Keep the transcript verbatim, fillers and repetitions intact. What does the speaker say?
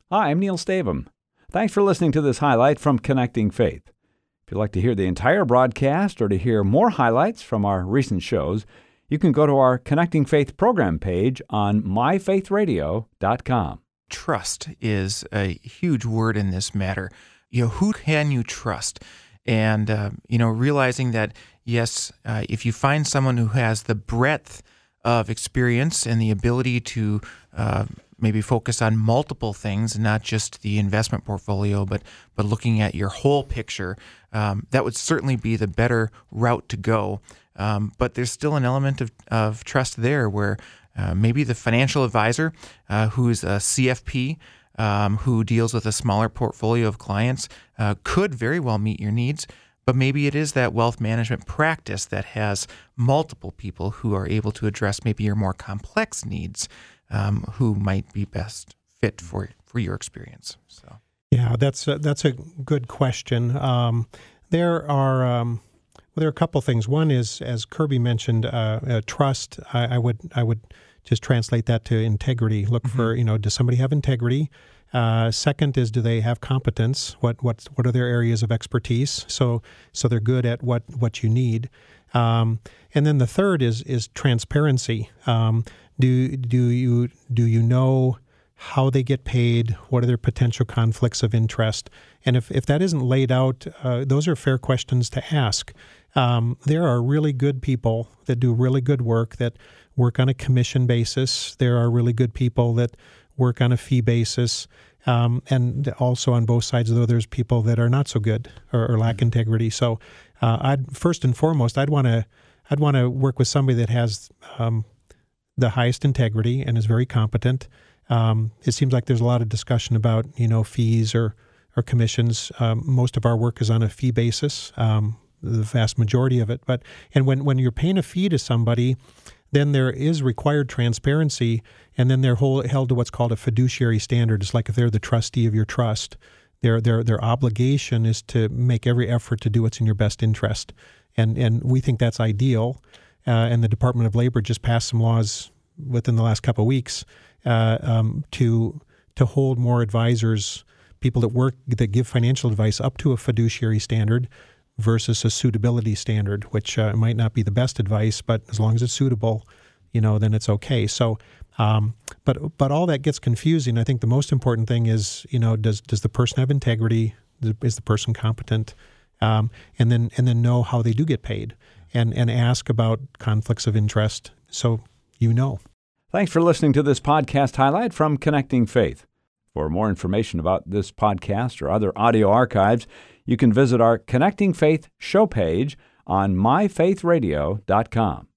Hi, I'm Neil Stavum. Thanks for listening to this highlight from Connecting Faith. If you'd like to hear the entire broadcast or to hear more highlights from our recent shows, you can go to our Connecting Faith program page on my faith radio dot com. Trust is a huge word in this matter. You know, who can you trust? And, uh, you know, realizing that, yes, uh, if you find someone who has the breadth of experience and the ability to uh, maybe focus on multiple things, not just the investment portfolio, but but looking at your whole picture, um, that would certainly be the better route to go. Um, but there's still an element of, of trust there where uh, maybe the financial advisor uh, who is a C F P, um, who deals with a smaller portfolio of clients, uh, could very well meet your needs. But maybe it is that wealth management practice that has multiple people who are able to address maybe your more complex needs, um, who might be best fit for for your experience. So, yeah, that's a, that's a good question. Um, there are um, well, there are a couple things. One is, as Kirby mentioned, uh, uh, trust. I, I would I would just translate that to integrity. Look mm-hmm. for you know, does somebody have integrity? Uh, second is, do they have competence? What what what are their areas of expertise? So so they're good at what, what you need. Um, and then the third is is transparency. Um, do do you do you know how they get paid? What are their potential conflicts of interest? And if, if that isn't laid out, uh, those are fair questions to ask. Um, there are really good people that do really good work that work on a commission basis. There are really good people that work on a fee basis, um, and also on both sides, though, there's people that are not so good or, or lack integrity. So, uh, I'd first and foremost, I'd want to, I'd want to work with somebody that has um, the highest integrity and is very competent. Um, it seems like there's a lot of discussion about, you know, fees or or commissions. Um, most of our work is on a fee basis, um, the vast majority of it. But and when when you're paying a fee to somebody, then there is required transparency, and then they're whole, held to what's called a fiduciary standard. It's like if they're the trustee of your trust, their their their obligation is to make every effort to do what's in your best interest, and and we think that's ideal. Uh, and the Department of Labor just passed some laws within the last couple of weeks uh, um, to to hold more advisors, people that work that give financial advice, up to a fiduciary standard versus a suitability standard, which uh, might not be the best advice, but as long as it's suitable, you know, then it's okay. So, um, but but all that gets confusing. I think the most important thing is, you know, does does the person have integrity? Is the person competent? Um, and then and then know how they do get paid, and and ask about conflicts of interest, so you know. Thanks for listening to this podcast highlight from Connecting Faith. For more information about this podcast or other audio archives, you can visit our Connecting Faith show page on my faith radio dot com.